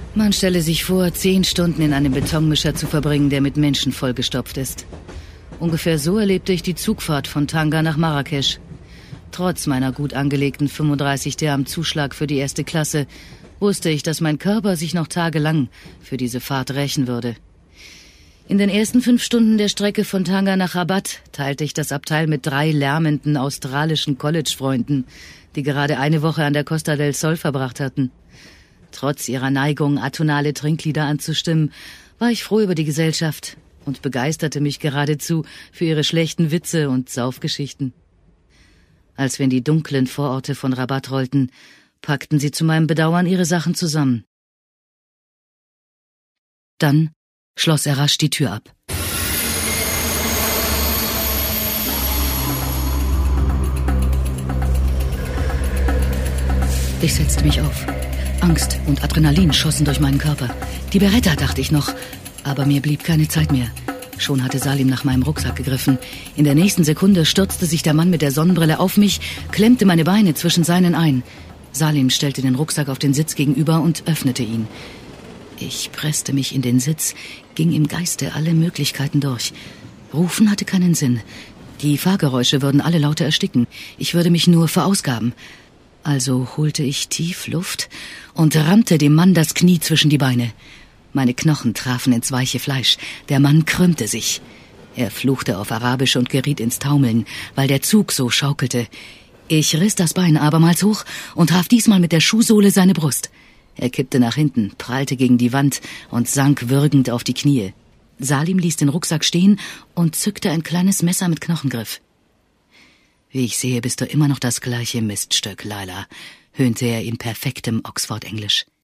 Man stelle sich vor, 10 Stunden in einem Betonmischer zu verbringen, der mit Menschen vollgestopft ist. Ungefähr so erlebte ich die Zugfahrt von Tanga nach Marrakesch. Trotz meiner gut angelegten 35 Dirham Zuschlag für die 1. Klasse wusste ich, dass mein Körper sich noch tagelang für diese Fahrt rächen würde. In den ersten 5 Stunden der Strecke von Tanga nach Rabat teilte ich das Abteil mit 3 lärmenden australischen College-Freunden, die gerade eine Woche an der Costa del Sol verbracht hatten. Trotz ihrer Neigung, atonale Trinklieder anzustimmen, war ich froh über die Gesellschaft und begeisterte mich geradezu für ihre schlechten Witze und Saufgeschichten. Als wir in die dunklen Vororte von Rabat rollten, packten sie zu meinem Bedauern ihre Sachen zusammen. Dann schloss er rasch die Tür ab. Ich setzte mich auf. Angst und Adrenalin schossen durch meinen Körper. Die Beretta, dachte ich noch, aber mir blieb keine Zeit mehr. Schon hatte Salim nach meinem Rucksack gegriffen. In der nächsten Sekunde stürzte sich der Mann mit der Sonnenbrille auf mich, klemmte meine Beine zwischen seinen ein. Salim stellte den Rucksack auf den Sitz gegenüber und öffnete ihn. Ich presste mich in den Sitz, ging im Geiste alle Möglichkeiten durch. Rufen hatte keinen Sinn. Die Fahrgeräusche würden alle Laute ersticken. Ich würde mich nur verausgaben. Also holte ich tief Luft und rammte dem Mann das Knie zwischen die Beine. Meine Knochen trafen ins weiche Fleisch. Der Mann krümmte sich. Er fluchte auf Arabisch und geriet ins Taumeln, weil der Zug so schaukelte. Ich riss das Bein abermals hoch und traf diesmal mit der Schuhsohle seine Brust. Er kippte nach hinten, prallte gegen die Wand und sank würgend auf die Knie. Salim ließ den Rucksack stehen und zückte ein kleines Messer mit Knochengriff. »Wie ich sehe, bist du immer noch das gleiche Miststück, Laila«, höhnte er in perfektem Oxford-Englisch.